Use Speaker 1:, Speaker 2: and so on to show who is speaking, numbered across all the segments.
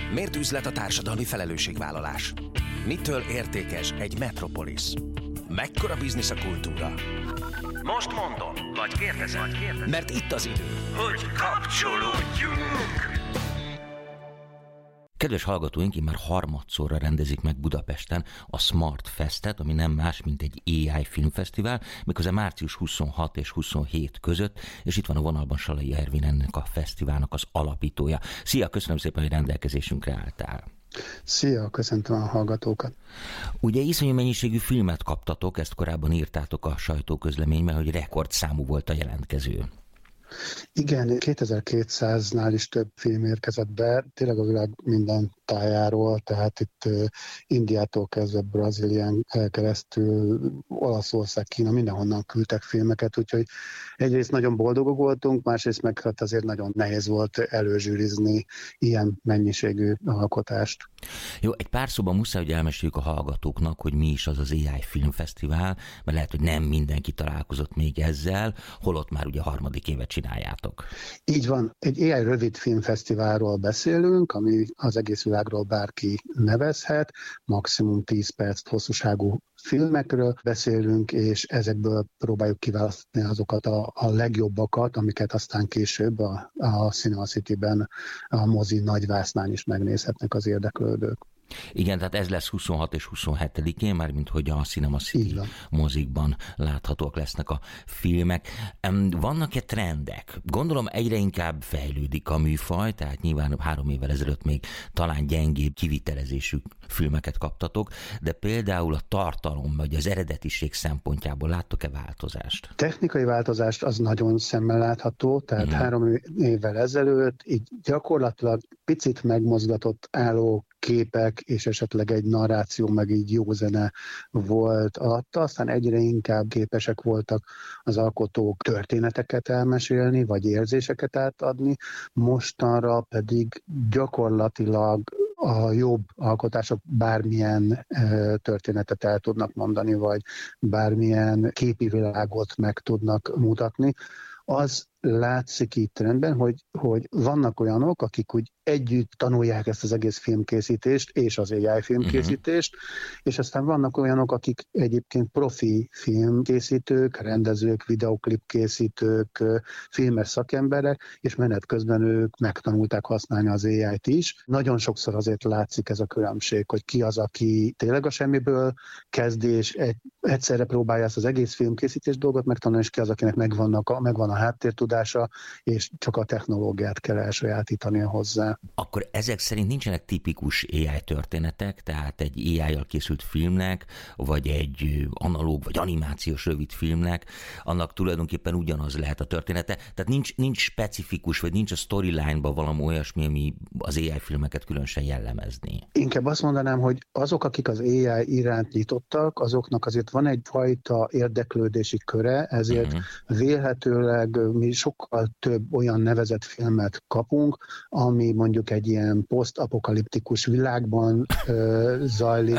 Speaker 1: Miért üzlet a társadalmi felelősségvállalás? Mitől értékes egy metropolis? Mekkora biznisz a kultúra? Most mondom, vagy kérdezem, mert itt az idő, hogy kapcsolódjunk!
Speaker 2: Kedves hallgatóink, immár harmadszorra rendezik meg Budapesten a Smart Festet, ami nem más, mint egy AI filmfesztivál, méghozzá március 26 és 27 között, és itt van a vonalban Salai Ervin, ennek a fesztiválnak az alapítója. Szia, köszönöm szépen, hogy rendelkezésünkre álltál.
Speaker 3: Szia, köszöntöm a hallgatókat.
Speaker 2: Ugye iszonyú mennyiségű filmet kaptatok, ezt korábban írtátok a sajtóközleményben, hogy rekordszámú volt a jelentkező.
Speaker 3: Igen, 2200-nál is több film érkezett be, tényleg a világ minden tájáról, tehát itt Indiától kezdve Brazílián keresztül, Olaszország, Kína, mindenhonnan küldtek filmeket, úgyhogy egyrészt nagyon boldogok voltunk, másrészt meg hát azért nagyon nehéz volt előzsűrizni ilyen mennyiségű alkotást.
Speaker 2: Jó, egy pár szóban muszáj, hogy elmeséljük a hallgatóknak, hogy mi is az az AI Filmfesztivál, mert lehet, hogy nem mindenki találkozott még ezzel, holott már ugye harmadik évet csináljátok.
Speaker 3: Így van, egy AI rövid filmfesztiválról beszélünk, ami az egész világról bárki nevezhet, maximum 10 perc hosszúságú filmekről beszélünk, és ezekből próbáljuk kiválasztani azokat a legjobbakat, amiket aztán később a Cinema City-ben, a mozi nagyvásznán is megnézhetnek az érdeklődők.
Speaker 2: Igen, tehát ez lesz 26 és 27-én, mármint hogy a Cinema City mozikban láthatóak lesznek a filmek. Vannak-e trendek? Gondolom egyre inkább fejlődik a műfaj, tehát nyilván 3 évvel ezelőtt még talán gyengébb kivitelezésű filmeket kaptatok, de például a tartalom vagy az eredetiség szempontjából láttok-e változást?
Speaker 3: Technikai változást az nagyon szemmel látható, tehát 3 évvel ezelőtt így gyakorlatilag picit megmozgatott álló képek, és esetleg egy narráció, meg így jó zene volt alatta, aztán egyre inkább képesek voltak az alkotók történeteket elmesélni, vagy érzéseket átadni, mostanra pedig gyakorlatilag a jobb alkotások bármilyen történetet el tudnak mondani, vagy bármilyen képi világot meg tudnak mutatni. Az látszik itt trendben, hogy vannak olyanok, akik úgy együtt tanulják ezt az egész filmkészítést és az AI filmkészítést, és aztán vannak olyanok, akik egyébként profi filmkészítők, rendezők, videoklipkészítők, filmes szakemberek, és menet közben ők megtanulták használni az AI-t is. Nagyon sokszor azért látszik ez a különbség, hogy ki az, aki tényleg a semmiből kezd, és egyszerre próbálja ezt az egész filmkészítés dolgot megtanulni, és ki az, akinek megvan a háttértudása, és csak a technológiát kell elsajátítania hozzá.
Speaker 2: Akkor ezek szerint nincsenek tipikus AI történetek, tehát egy AI-jal készült filmnek, vagy egy analóg, vagy animációs rövid filmnek, annak tulajdonképpen ugyanaz lehet a története. Tehát nincs specifikus, vagy nincs a storyline-ban valami olyasmi, ami az AI filmeket különösen jellemezni.
Speaker 3: Inkább azt mondanám, hogy azok, akik az AI iránt nyitottak, azoknak azért van egyfajta érdeklődési köre, ezért vélhetőleg mi sokkal több olyan nevezett filmet kapunk, ami mondjuk egy ilyen posztapokaliptikus világban zajlik,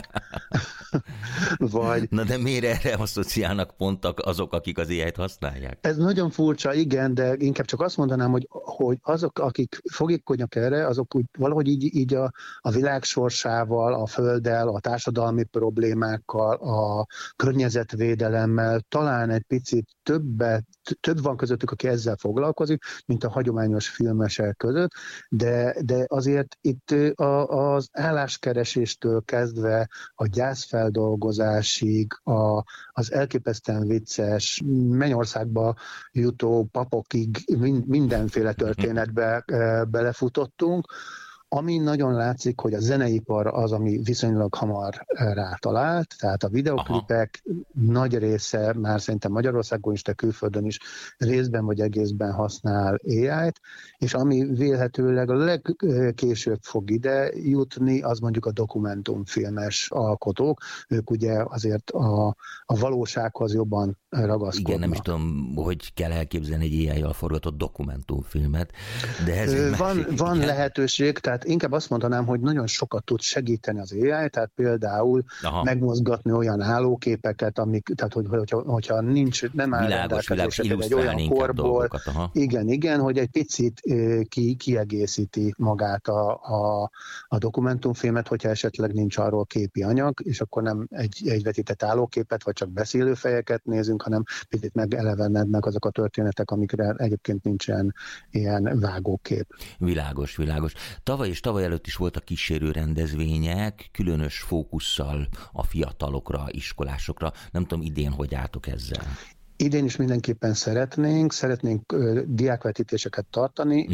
Speaker 3: vagy...
Speaker 2: Na de miért erre asszociálnak pont azok, akik az AI-t használják?
Speaker 3: Ez nagyon furcsa, igen, de inkább csak azt mondanám, hogy azok, akik fogékonyak erre, azok úgy, valahogy így a világ sorsával, a földdel, a társadalmi problémákkal, a környezetvédelemmel talán egy picit több van közöttük, aki ezzel foglalkozik, mint a hagyományos filmesek között, de azért itt az álláskereséstől kezdve a gyászfeldolgozásig, az elképesztően vicces, Mennyországba jutó papokig mindenféle történetbe belefutottunk. Ami nagyon látszik, hogy a zeneipar az, ami viszonylag hamar rátalált, tehát a videoklipek nagy része már szerintem Magyarországon is, de külföldön is részben vagy egészben használ AI-t, és ami vélhetőleg a legkésőbb fog ide jutni, az mondjuk a dokumentumfilmes alkotók. Ők ugye azért a valósághoz jobban ragaszkodnak.
Speaker 2: Igen, nem is tudom, hogy kell elképzelni egy AI-jal forgatott dokumentumfilmet, de ez
Speaker 3: van lehetőség, tehát tehát inkább azt mondanám, hogy nagyon sokat tud segíteni az AI, tehát például megmozgatni olyan állóképeket, tehát hogyha nem áll rendelkezésre egy olyan korból, igen, hogy egy picit kiegészíti magát a dokumentumfilmet, hogyha esetleg nincs arról képi anyag, és akkor nem egy vetített állóképet, vagy csak beszélőfejeket nézünk, hanem picit megelevenednek azok a történetek, amikre egyébként nincsen ilyen vágókép.
Speaker 2: Világos. Tavaly és tavaly előtt is voltak kísérő rendezvények, különös fókusszal a fiatalokra, iskolásokra. Nem tudom, idén hogy álltok ezzel?
Speaker 3: Idén is mindenképpen szeretnénk diákvetítéseket tartani,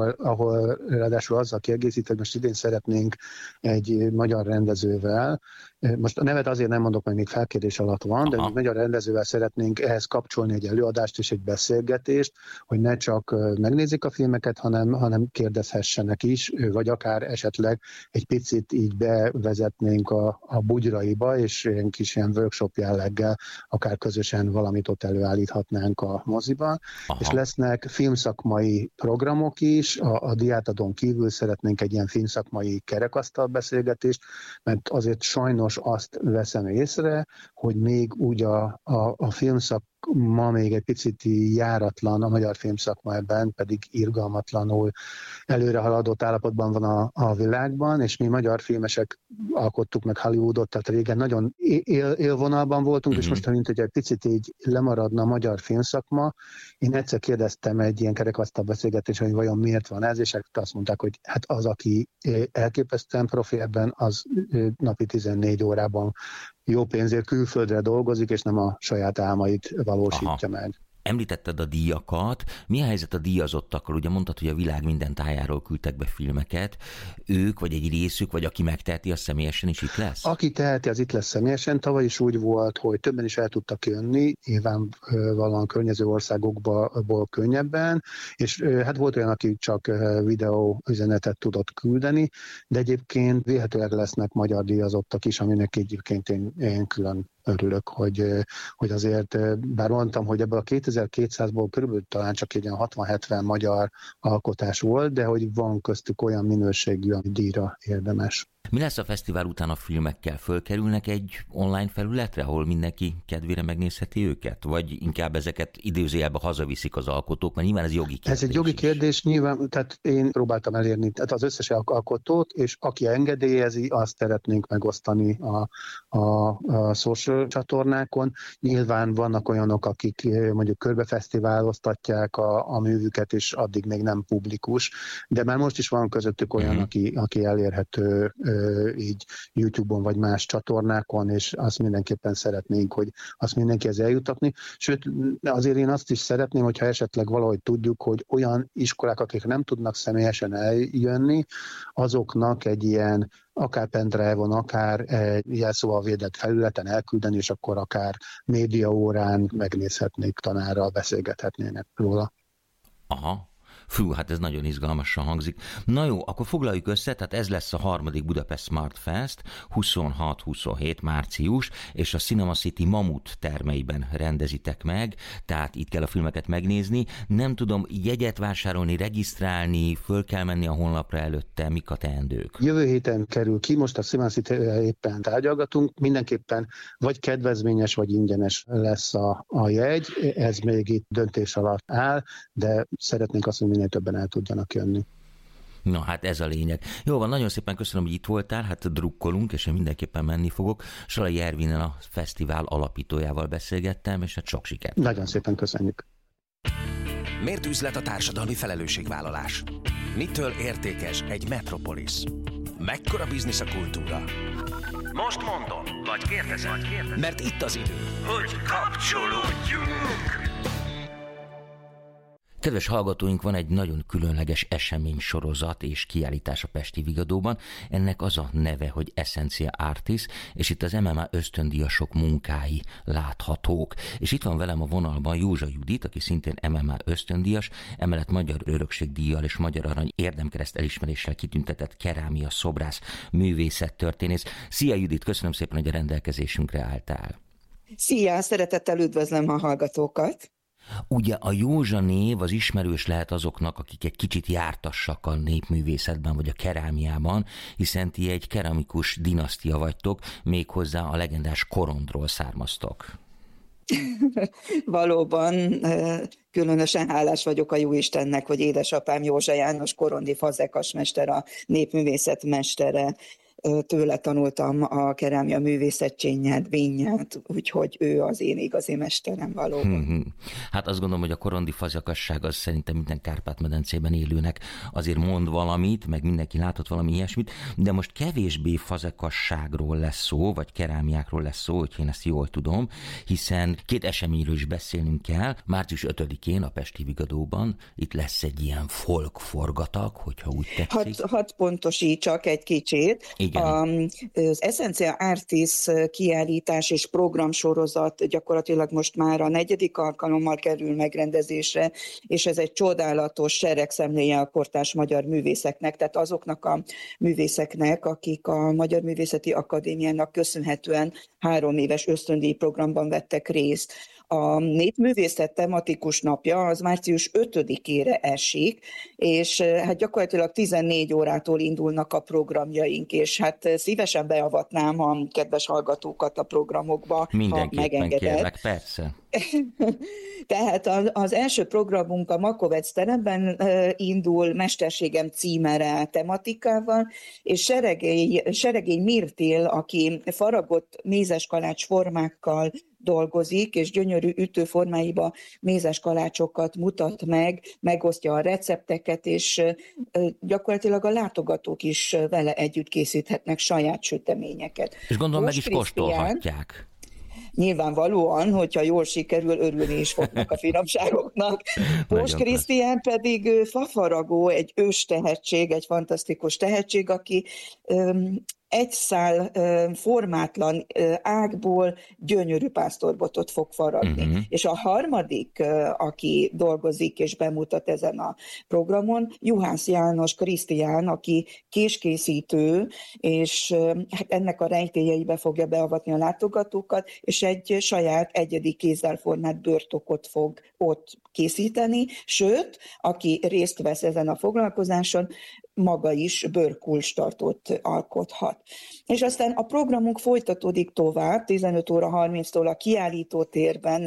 Speaker 3: ahol ráadásul azzal kiegészít, hogy most idén szeretnénk egy magyar rendezővel, most a nevet azért nem mondok, mert még felkérés alatt van, de egy magyar rendezővel szeretnénk ehhez kapcsolni egy előadást és egy beszélgetést, hogy ne csak megnézik a filmeket, hanem kérdezhessenek is, vagy akár esetleg egy picit így bevezetnénk a bugyraiba, és ilyen kis ilyen workshop jelleggel akár közösen valamit ott előállíthatnánk a moziban. És lesznek filmszakmai programok is, a diátadón kívül szeretnénk egy ilyen filmszakmai kerekasztal beszélgetést, mert azért sajnos azt veszem észre, hogy még úgy a filmszakma még egy picit járatlan, a magyar filmszakma ebben pedig irgalmatlanul előre haladott állapotban van a világban, és mi magyar filmesek alkottuk meg Hollywoodot, tehát régen nagyon élvonalban voltunk, és most, mint hogy egy picit így lemaradna a magyar filmszakma, én egyszer kérdeztem egy ilyen kerekasztal beszélgetésen, hogy vajon miért van ez, és azt mondták, hogy hát az, aki elképesztően profi ebben, az napi 14 órában jó pénzért külföldre dolgozik, és nem a saját álmait valósítja meg.
Speaker 2: Említetted a díjakat. Mi a helyzet a díjazottakkal? Ugye mondtad, hogy a világ minden tájáról küldtek be filmeket. Ők, vagy egy részük, vagy aki megteheti, az személyesen is itt lesz?
Speaker 3: Aki teheti, az itt lesz személyesen. Tavaly is úgy volt, hogy többen is el tudtak jönni, nyilvánvalóan környező országokból könnyebben, és hát volt olyan, aki csak videó üzenetet tudott küldeni, de egyébként véletlenül lesznek magyar díjazottak is, aminek egyébként én külön örülök, hogy azért, bár mondtam, hogy ebből a 2200-ból körülbelül talán csak egy 60-70 magyar alkotás volt, de hogy van köztük olyan minőségű, ami díjra érdemes.
Speaker 2: Mi lesz a fesztivál után a filmekkel? Fölkerülnek egy online felületre, ahol mindenki kedvére megnézheti őket? Vagy inkább ezeket időzőjelben hazaviszik az alkotók? Mert nyilván ez jogi kérdés.
Speaker 3: Ez egy jogi kérdés, nyilván, tehát én próbáltam elérni tehát az összes alkotót, és aki engedélyezi, azt szeretnénk megosztani a social csatornákon. Nyilván vannak olyanok, akik mondjuk körbefesztiváloztatják a művüket, és addig még nem publikus, de már most is van közöttük olyan, aki elérhető így YouTube-on vagy más csatornákon, és azt mindenképpen szeretnénk, hogy azt mindenkihez eljutatni. Sőt, azért én azt is szeretném, hogyha esetleg valahogy tudjuk, hogy olyan iskolák, akik nem tudnak személyesen eljönni, azoknak egy ilyen akár pendrive-on, akár jelszóval védett felületen elküldeni, és akkor akár médiaórán megnézhetnék tanárral, beszélgethetnének róla.
Speaker 2: Aha. Fú, hát ez nagyon izgalmasan hangzik. Na jó, akkor foglaljuk össze, tehát ez lesz a 3. Budapest Smart Fest, 26-27 március, és a Cinema City Mamut termeiben rendezitek meg, tehát itt kell a filmeket megnézni. Nem tudom, jegyet vásárolni, regisztrálni, föl kell menni a honlapra előtte, mik a teendők?
Speaker 3: Jövő héten kerül ki, most a Cinema City éppen tárgyalgatunk, mindenképpen vagy kedvezményes, vagy ingyenes lesz a jegy, ez még itt döntés alatt áll, de szeretnénk azt, hogy minél többen el tudjanak jönni.
Speaker 2: Na hát ez a lényeg. Jó van, nagyon szépen köszönöm, hogy itt voltál, hát drukkolunk, és én mindenképpen menni fogok. Salai Ervinnel, a fesztivál alapítójával beszélgettem, és hát sok sikert.
Speaker 3: Nagyon szépen köszönjük.
Speaker 1: Miért üzlet a társadalmi felelősségvállalás? Mitől értékes egy metropolis? Mekkora biznisz a kultúra? Most mondom, vagy kérdezem, mert itt az idő, hogy kapcsolódjunk!
Speaker 2: Kedves hallgatóink, van egy nagyon különleges eseménysorozat és kiállítás a Pesti Vigadóban. Ennek az a neve, hogy Essencia Artis, és itt az MMA ösztöndíjasok munkái láthatók. És itt van velem a vonalban Józsa Judit, aki szintén MMA ösztöndíjas, emellett Magyar Örökségdíjjal és Magyar Arany érdemkereszt elismeréssel kitüntetett kerámia szobrász, művészettörténész. Szia Judit, köszönöm szépen, hogy a rendelkezésünkre álltál.
Speaker 4: Szia, szeretettel üdvözlöm a hallgatókat.
Speaker 2: Ugye a Józsa név az ismerős lehet azoknak, akik egy kicsit jártassak a népművészetben vagy a kerámiában, hiszen ti egy keramikus dinasztia vagytok, méghozzá a legendás Korondról származtok.
Speaker 4: Valóban különösen hálás vagyok a Jóistennek, hogy édesapám Józsa János korondi fazekasmester, a népművészet mestere, tőle tanultam a kerámia művészetcsényet, vényet, úgyhogy ő az én igazi mesterem valóban.
Speaker 2: Hát azt gondolom, hogy a korondi fazekasság az szerintem minden Kárpát-medencében élőnek azért mond valamit, meg mindenki látott valami ilyesmit, de most kevésbé fazekasságról lesz szó, vagy kerámiákról lesz szó, hogy én ezt jól tudom, hiszen két eseményről is beszélnünk kell. Március 5-én a Pesti Vigadóban itt lesz egy ilyen folk forgatag, hogyha úgy tetszik.
Speaker 4: Hadd pontosítsak egy kicsit. Az Essentia Artis kiállítás és programsorozat gyakorlatilag most már a 4. alkalommal kerül megrendezésre, és ez egy csodálatos seregszemléje a kortárs magyar művészeknek, tehát azoknak a művészeknek, akik a Magyar Művészeti Akadémiának köszönhetően 3 éves ösztöndíj programban vettek részt. A népművészet tematikus napja az március 5-ére esik, és hát gyakorlatilag 14 órától indulnak a programjaink, és hát szívesen beavatnám a kedves hallgatókat a programokba,
Speaker 2: mindenképpen
Speaker 4: ha megengedett.
Speaker 2: Kérlek, persze.
Speaker 4: Tehát az első programunk a Makovec teremben indul Mesterségem címere tematikával, és Seregény Mirtil, aki faragott mézeskalács formákkal dolgozik, és gyönyörű ütőformáiba mézeskalácsokat mutat meg, megosztja a recepteket, és gyakorlatilag a látogatók is vele együtt készíthetnek saját süteményeket.
Speaker 2: És gondolom meg is kóstolhatják.
Speaker 4: Nyilvánvalóan, hogyha jól sikerül, örülni is fognak a finomságoknak. Pós Krisztián pedig fafaragó, egy ős tehetség, egy fantasztikus tehetség, aki egy szál formátlan ágból gyönyörű pásztorbotot fog faragni. És a harmadik, aki dolgozik és bemutat ezen a programon, Juhász János Krisztián, aki késkészítő, és hát ennek a rejtélyeibe fogja beavatni a látogatókat, és egy saját egyedi kézzel formált bőrtokot fog ott készíteni, sőt, aki részt vesz ezen a foglalkozáson, maga is bőrkulcstartót alkothat. És aztán a programunk folytatódik tovább, 15 óra 30-tól a kiállítótérben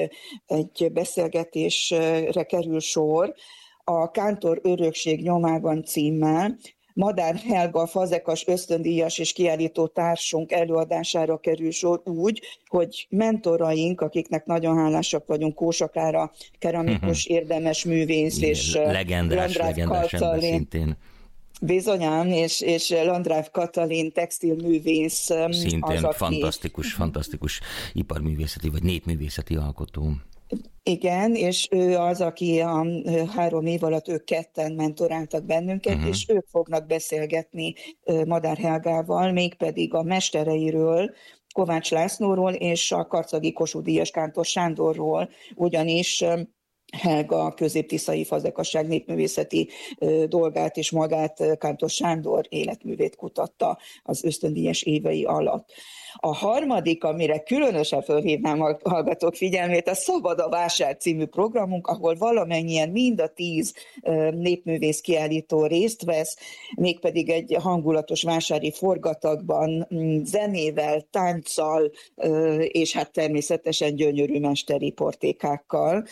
Speaker 4: egy beszélgetésre kerül sor, a Kántor örökség nyomában címmel. Madár Helga fazekas ösztöndíjas és kiállító társunk előadására kerül sor úgy, hogy mentoraink, akiknek nagyon hálásak vagyunk, Kósa Klára keramikus érdemes művész, és
Speaker 2: legendás ember szintén.
Speaker 4: Bizonyám, és Landráv Katalin textilművész.
Speaker 2: Szintén az, fantasztikus iparművészeti vagy népművészeti alkotó.
Speaker 4: Igen, és ő az, aki a 3 év alatt ők ketten mentoráltak bennünket, és ők fognak beszélgetni Madár Helgával, mégpedig a mestereiről, Kovács Lászlóról és a karcagi Kossuth Díjas Kántor Sándorról, ugyanis Helga középtiszai fazekasság népművészeti dolgát és magát Kántor Sándor életművét kutatta az ösztöndíjas évei alatt. A harmadik, amire különösen fölhívnám a hallgatók figyelmét, a Szabad a Vásár című programunk, ahol valamennyien mind a 10 népművész kiállító részt vesz, mégpedig egy hangulatos vásári forgatagban, zenével, tánccal, és hát természetesen gyönyörű mesteri portékákkal.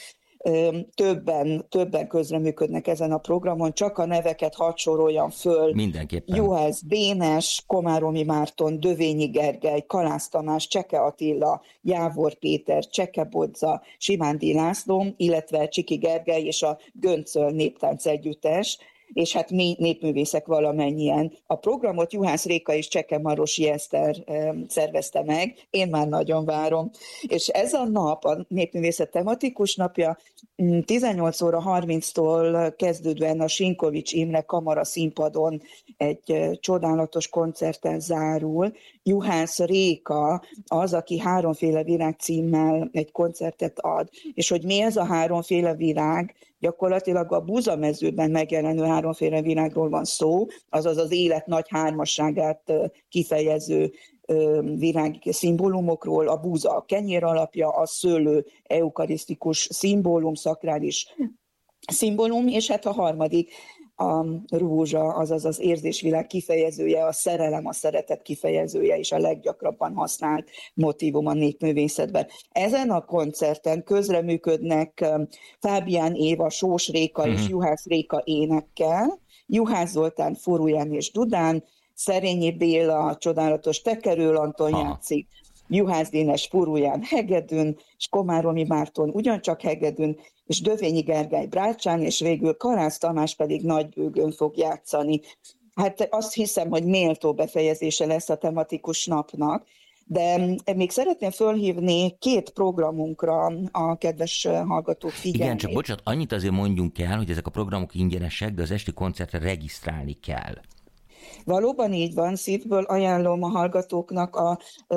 Speaker 4: Többen közreműködnek ezen a programon, csak a neveket hadd soroljam föl.
Speaker 2: Mindenképpen.
Speaker 4: Juhász Dénes, Komáromi Márton, Dövényi Gergely, Kalász Tamás, Cseke Attila, Jávor Péter, Cseke Bodza, Simándi László, illetve Csiki Gergely és a Göncöl Néptánc Együttes, és hát mi népművészek valamennyien. A programot Juhász Réka és Cseke Marosi Eszter szervezte meg, én már nagyon várom. És ez a nap, a népművészet tematikus napja, 18 óra 30-tól kezdődően a Sinkovics Imre Kamara színpadon egy csodálatos koncerten zárul. Juhász Réka az, aki 3 virág címmel egy koncertet ad. És hogy mi ez a 3 virág, Gyakorlatilag a búzamezőben megjelenő háromféle virágról van szó, azaz az élet nagy hármasságát kifejező virág szimbólumokról, a búza a kenyér alapja, a szőlő eukarisztikus szimbólum, szakrális szimbólum, és hát a harmadik a rózsa, azaz az érzésvilág kifejezője, a szerelem, a szeretet kifejezője, és a leggyakrabban használt motívum a népművészetben. Ezen a koncerten közreműködnek Fábián Éva, Sós Réka és Juhász Réka énekkel, Juhász Zoltán furuján és dudán, Szerényi Béla csodálatos tekerő, Anton játszik, Juhász Dénes furuján hegedűn, és Komáromi Márton ugyancsak hegedűn, és Dövényi Gergely brácsán, és végül Karász Tamás pedig nagybőgőn fog játszani. Hát azt hiszem, hogy méltó befejezése lesz a tematikus napnak, de még szeretném fölhívni 2 programunkra a kedves hallgatók figyelmét.
Speaker 2: Igen, csak bocsánat, annyit azért mondjunk el, hogy ezek a programok ingyenesek, de az esti koncertre regisztrálni kell.
Speaker 4: Valóban így van, szívből ajánlom a hallgatóknak a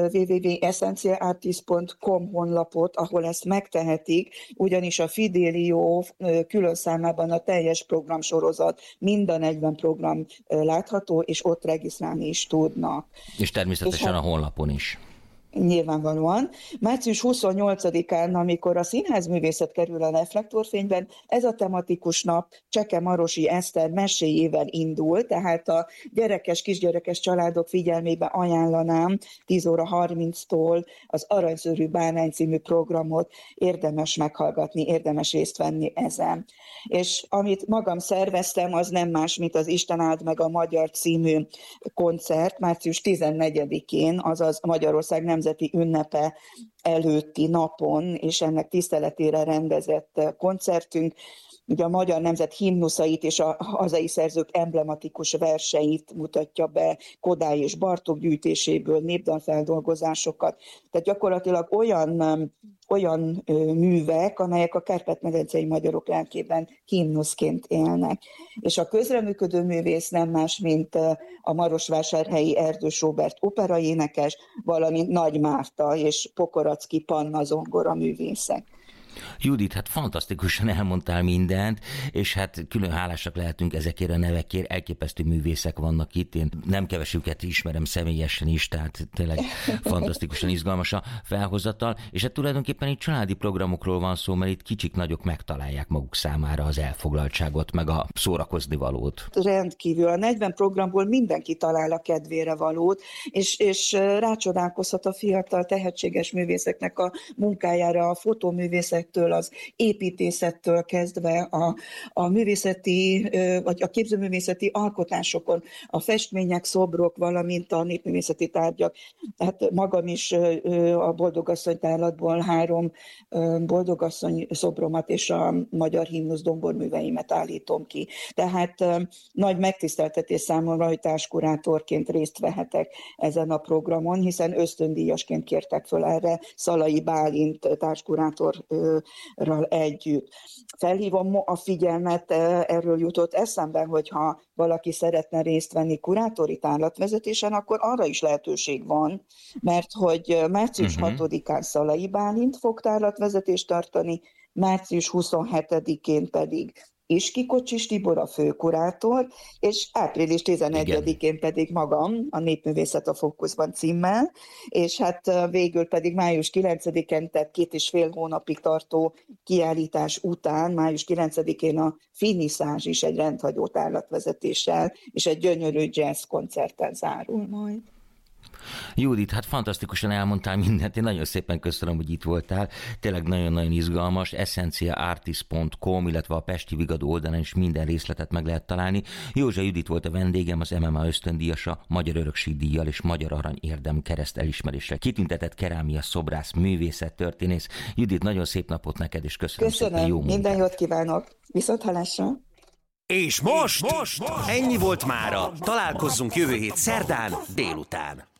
Speaker 4: www.essenciaartist.com honlapot, ahol ezt megtehetik, ugyanis a Fidelio külön számában a teljes programsorozat, mind a 40 program látható, és ott regisztrálni is tudnak.
Speaker 2: És természetesen a honlapon is.
Speaker 4: Nyilvánvalóan. Március 28-án, amikor a színházművészet kerül a reflektorfényben, ez a tematikus nap Cseke Marosi Eszter meséjével indul, tehát a kisgyerekes családok figyelmébe ajánlanám 10 óra 30-tól az Aranyszőrű Bárány című programot, érdemes meghallgatni, érdemes részt venni ezen. És amit magam szerveztem, az nem más, mint az Isten áld meg a magyar című koncert, március 14-én, azaz Magyarország nemzeti ünnepe előtti napon, és ennek tiszteletére rendezett koncertünk. Ugye a magyar nemzet himnuszait és a hazai szerzők emblematikus verseit mutatja be, Kodály és Bartók gyűjtéséből, népdalfeldolgozásokat. Tehát gyakorlatilag olyan művek, amelyek a Kárpát-medencei magyarok lelkében himnuszként élnek. És a közreműködő művész nem más, mint a marosvásárhelyi Erdős Róbert operaénekes, valamint Nagy Márta és Pokoracki Panna zongora művészek.
Speaker 2: Judit, hát fantasztikusan elmondtál mindent, és hát külön hálásak lehetünk ezekért a nevekért, elképesztő művészek vannak itt, én nem kevesüket ismerem személyesen is, tehát tényleg fantasztikusan izgalmas a felhozatal, és hát tulajdonképpen itt családi programokról van szó, mert itt kicsik-nagyok megtalálják maguk számára az elfoglaltságot, meg a szórakozni valót.
Speaker 4: Rendkívül. A 40 programból mindenki talál a kedvére valót, és rácsodálkozhat a fiatal tehetséges művészeknek a munkájára, a fotóművészektől, az építészettől kezdve a művészeti, vagy a képzőművészeti alkotásokon, a festmények, szobrok, valamint a népművészeti tárgyak. Tehát magam is a Boldogasszony tárlatból 3 boldogasszony szobromat és a magyar himnusz domborműveimet állítom ki. Tehát nagy megtiszteltetés számomra, hogy társkurátorként részt vehetek ezen a programon, hiszen ösztöndíjasként kértek föl erre Szalai Bálint társkurátorral együtt. Felhívom a figyelmet, erről jutott eszembe, hogyha valaki szeretne részt venni kurátori tárlatvezetésen, akkor arra is lehetőség van, mert hogy március 6-án Szalai Bálint fog tárlatvezetést tartani, március 27-én pedig Iski Kocsis Tibor a főkurátor, és április 11-én pedig magam, a Népművészet a fókuszban címmel, és hát végül pedig május 9-én, tehát 2,5 hónapig tartó kiállítás után, május 9-én a finiszázs is egy rendhagyó tárlatvezetéssel, és egy gyönyörű jazz koncerttel zárul majd.
Speaker 2: Judit, hát fantasztikusan elmondtál mindent, én nagyon szépen köszönöm, hogy itt voltál, tényleg nagyon-nagyon izgalmas, essenciaartist.com, illetve a Pesti Vigadó oldalán is minden részletet meg lehet találni. Józsa Judit volt a vendégem, az MMA ösztöndíjasa, Magyar Örökség díjjal és Magyar Arany Érdem kereszt elismeréssel kitüntetett kerámia szobrász, művészettörténész. Judit, nagyon szép napot neked, és köszönöm szépen, jó munkát.
Speaker 4: Minden jót kívánok, viszonthallásra.
Speaker 1: És most ennyi volt mára. Találkozzunk jövő hét szerdán délután.